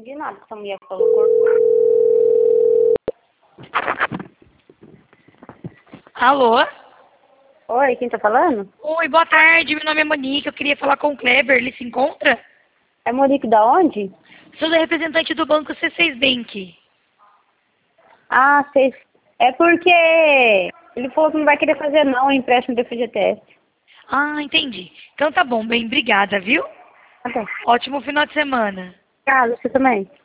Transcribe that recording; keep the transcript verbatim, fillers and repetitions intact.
entendi nada que essa mulher falou. Alô? Oi, quem tá falando? Oi, boa tarde. Meu nome é Monique. Eu queria falar com o Kleber. Ele se encontra? É Monique da onde? Sou da representante do banco C seis Bank. Ah, vocês... É porque ele falou que não vai querer fazer não o empréstimo do F G T S. Ah, entendi. Então tá bom, bem, obrigada, viu? Ah, tá. Ótimo final de semana. Obrigada, você também.